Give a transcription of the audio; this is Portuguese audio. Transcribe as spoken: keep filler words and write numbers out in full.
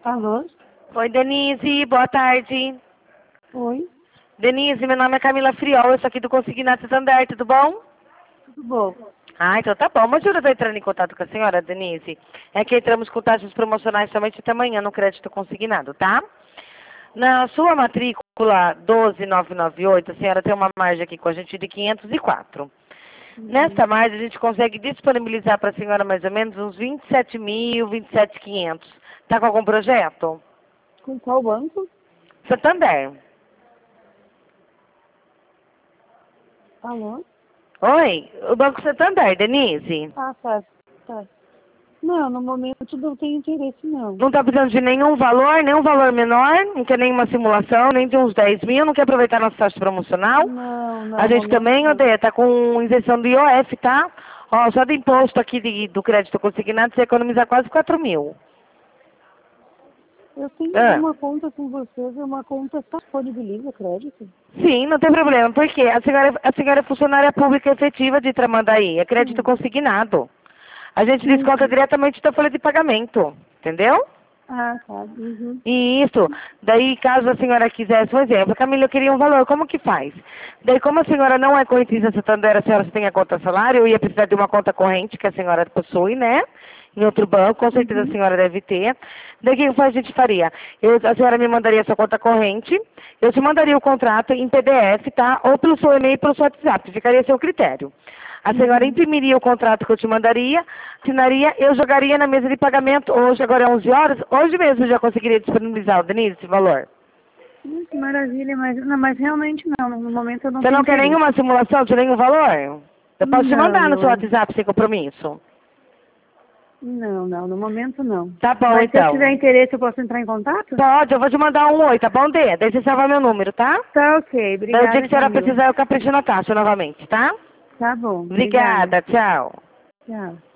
Alô? Oi, Denise, boa tarde. Oi, Denise, meu nome é Camila Friol, eu sou aqui do Consignato Santander, tudo bom? tudo bom? Ah, então tá bom. Mas eu estou entrando em contato com a senhora, Denise. É que entramos com taxas promocionais somente até amanhã no crédito consignado, tá? Na sua matrícula doze mil novecentos e noventa e oito, a senhora tem uma margem aqui com a gente de quinhentos e quatro. Uhum. Nesta margem, a gente consegue disponibilizar para a senhora mais ou menos uns vinte e sete mil, vinte e sete mil e quinhentos. Tá com algum projeto? Com qual banco? Santander. Alô? Oi, o Banco Santander, Denise. Ah, tá, tá. Não, no momento não tenho interesse, não. Não está precisando de nenhum valor, nenhum valor menor, não quer nenhuma simulação, nem de uns dez mil, não quer aproveitar nossa taxa promocional. Não, não, A no gente momento também, não. odeia, tá com isenção do I O F, tá? Ó, só de imposto aqui de, do crédito consignado, você economiza quase quatro mil. Eu tenho Ah, uma conta com vocês, é uma conta que disponibiliza crédito? sim, não tem problema, porque a senhora, a senhora é funcionária pública efetiva de Tramandaí, é crédito Sim. consignado. A gente Sim, desconta sim. diretamente da folha de pagamento, entendeu? Ah, tá. Uhum. Isso. Daí, caso a senhora quisesse um exemplo, Camila, eu queria um valor, como que faz? Daí, como a senhora não é correntista Santander, a senhora só tem a conta salário, eu ia precisar de uma conta corrente que a senhora possui, né? Em outro banco, com certeza a Uhum. senhora deve ter. Daí, o que a gente faria? Eu, a senhora me mandaria a sua conta corrente, eu te mandaria o contrato em P D F, tá? Ou pelo seu e-mail, pelo seu WhatsApp, ficaria a seu critério. A senhora Uhum. imprimiria o contrato que eu te mandaria, assinaria, eu jogaria na mesa de pagamento hoje, agora é onze horas, hoje mesmo eu já conseguiria disponibilizar, Denise, esse valor. Hum, que maravilha, mas, não, mas realmente não, no momento eu não Você tenho não quer interesse. nenhuma simulação de nenhum valor? Eu posso te Não, mandar no seu eu... WhatsApp sem compromisso. Não, não, no momento não. Tá bom, Mas se eu tiver então. interesse, eu posso entrar em contato? Pode, eu vou te mandar um oi, tá bom, Dê? Daí você salva meu número, tá? Tá ok, Daí o dia que obrigada, a senhora Camila. precisar, eu capricho na taxa novamente, tá? Tá bom, obrigada. Obrigada, tchau. Tchau.